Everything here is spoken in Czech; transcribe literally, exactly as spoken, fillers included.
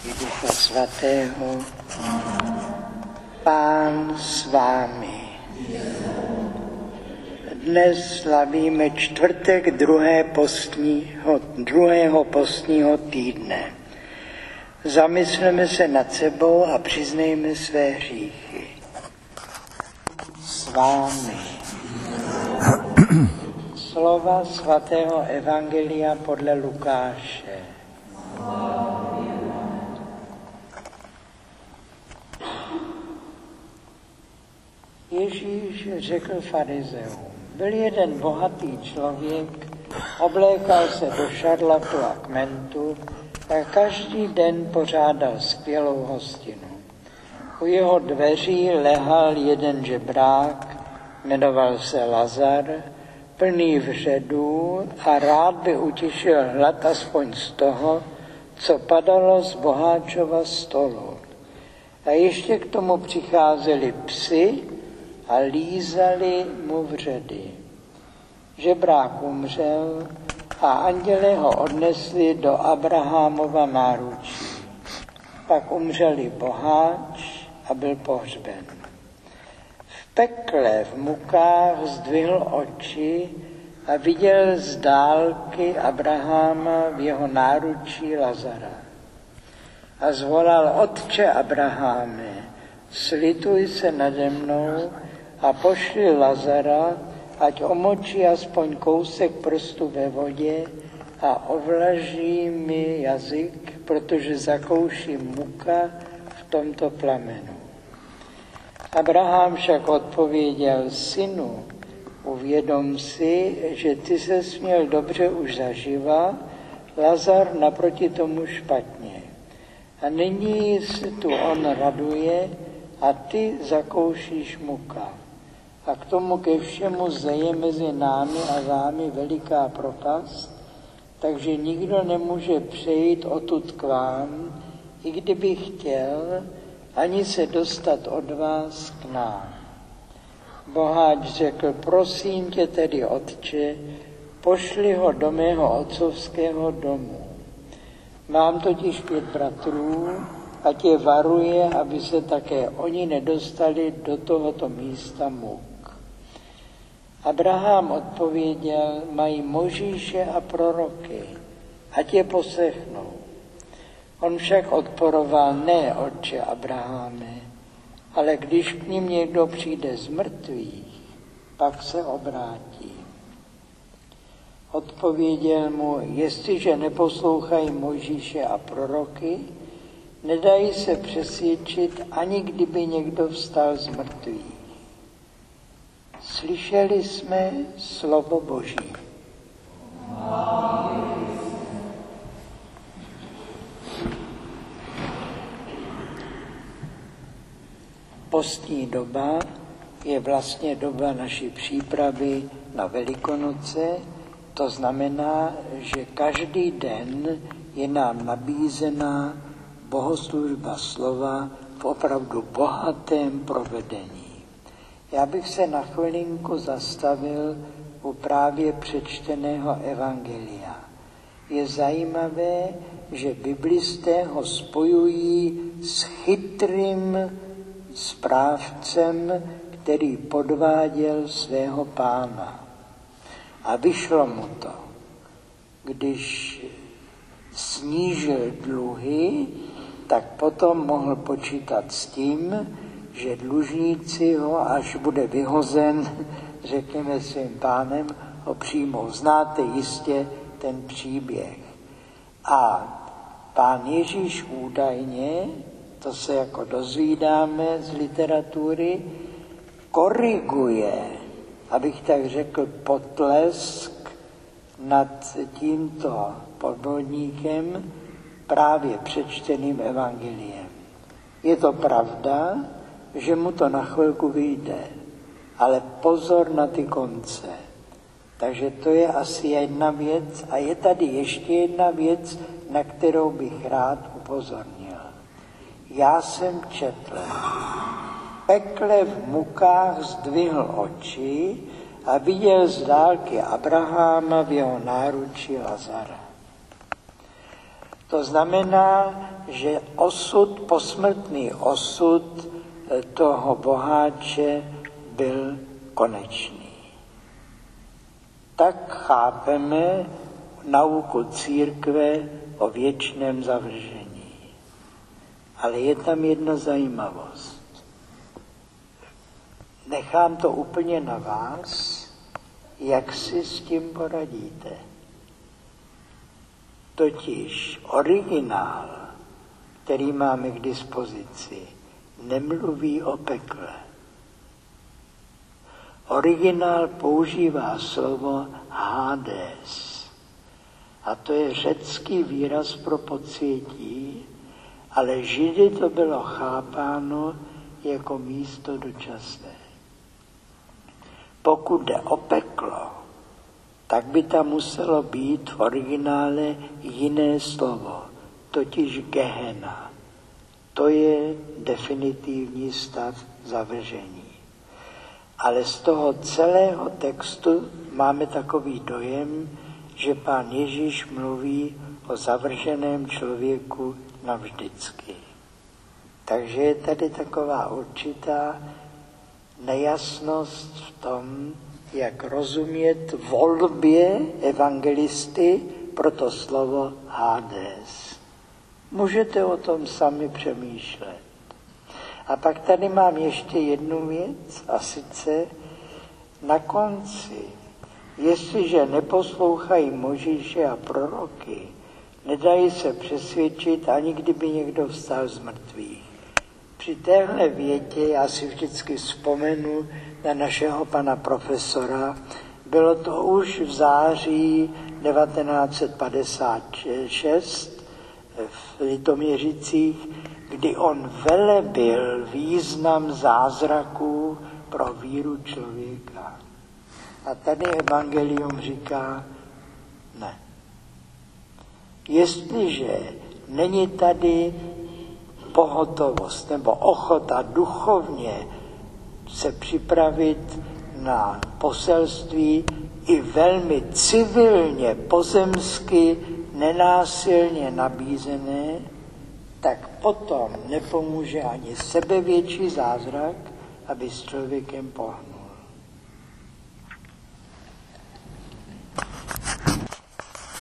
i Ducha Svatého, Pán s vámi. Dnes slavíme čtvrtek druhé postního, druhého postního týdne. Zamysleme se nad sebou a přiznejme své hříchy. S vámi. Slova svatého evangelia podle Lukáše. Ježíš řekl farizeům: byl jeden bohatý člověk, oblékal se do šarlatu a kmentu a každý den pořádal skvělou hostinu. U jeho dveří lehal jeden žebrák, jmenoval se Lazar, plný vředů a rád by utěšil hlad aspoň z toho, co padalo z boháčova stolu. A ještě k tomu přicházeli psy a lízali mu vředy. Žebrák umřel a andělé ho odnesli do Abrahamova náručí. Pak umřel boháč a byl pohřben. V pekle v mukách zdvihl oči a viděl z dálky Abraháma v jeho náručí Lazara. A zvolal: Otče Abraháme, slituj se nade mnou a pošli Lazara, ať omočí aspoň kousek prstu ve vodě a ovlaží mi jazyk, protože zakouším muka v tomto plamenu. Abraham však odpověděl: synu, uvědom si, že ty se směl dobře už zaživa, Lazar naproti tomu špatně. A nyní se tu on raduje a ty zakoušíš muka. A k tomu ke všemu zeje mezi námi a vámi veliká propast, takže nikdo nemůže přejít odtud k vám, i kdyby chtěl, ani se dostat od vás k nám. Boháč řekl: prosím tě tedy, otče, pošli ho do mého otcovského domu. Mám totiž pět bratrů a tě varuje, aby se také oni nedostali do tohoto místa muk. Abraham odpověděl: mají Mojžíše a proroky, a tě poslechnou. On však odporoval: ne, otče Abraháme, ale když k ním někdo přijde z mrtvých, pak se obrátí. Odpověděl mu: jestliže neposlouchají Mojžíše a proroky, nedají se přesvědčit, ani kdyby někdo vstal z mrtvých. Slyšeli jsme slovo Boží. Postní doba je vlastně doba naší přípravy na Velikonoce. To znamená, že každý den je nám nabízená bohoslužba slova v opravdu bohatém provedení. Já bych se na chvilinku zastavil u právě přečteného evangelia. Je zajímavé, že biblisté ho spojují s chytrým správcem, který podváděl svého pána. A vyšlo mu to. Když snížil dluhy, tak potom mohl počítat s tím, že dlužníci ho, až bude vyhozen, řekněme svým pánem, ho přijmou. Znáte jistě ten příběh. A pán Ježíš údajně, to se jako dozvídáme z literatury, koriguje, abych tak řekl, potlesk nad tímto podvodníkem právě přečteným evangeliem. Je to pravda, že mu to na chvilku vyjde, ale pozor na ty konce. Takže to je asi jedna věc a je tady ještě jedna věc, na kterou bych rád upozornil. Já jsem četl: pekle v mukách zdvihl oči a viděl z dálky Abraháma v jeho náručí Lazara. To znamená, že osud, posmrtný osud toho boháče byl konečný. Tak chápeme nauku církve o věčném zavržení. Ale je tam jedna zajímavost. Nechám to úplně na vás, jak si s tím poradíte. Totiž originál, který máme k dispozici, nemluví o pekle. Originál používá slovo Hades. A to je řecký výraz pro podsvětí, ale Židy to bylo chápáno jako místo dočasné. Pokud jde o peklo, tak by tam muselo být v originále jiné slovo, totiž Gehenna. To je definitivní stav zavržení. Ale z toho celého textu máme takový dojem, že Pán Ježíš mluví o zavrženém člověku navždycky. Takže je tady taková určitá nejasnost v tom, jak rozumět volbě evangelisty pro to slovo Hades. Můžete o tom sami přemýšlet. A pak tady mám ještě jednu věc, a sice na konci, jestliže neposlouchají Mojžíše a proroky, nedají se přesvědčit, ani kdyby někdo vstal z mrtvých. Při téhle větě já si vždycky vzpomenu na našeho pana profesora. Bylo to už v září devatenáct set padesát šest v Litoměřicích, kdy on velebil význam zázraků pro víru člověka. A tady evangelium říká ne. Jestliže není tady pohotovost nebo ochota duchovně se připravit na poselství i velmi civilně, pozemsky, nenásilně nabízené, tak potom nepomůže ani sebevětší zázrak, aby s člověkem pohnul.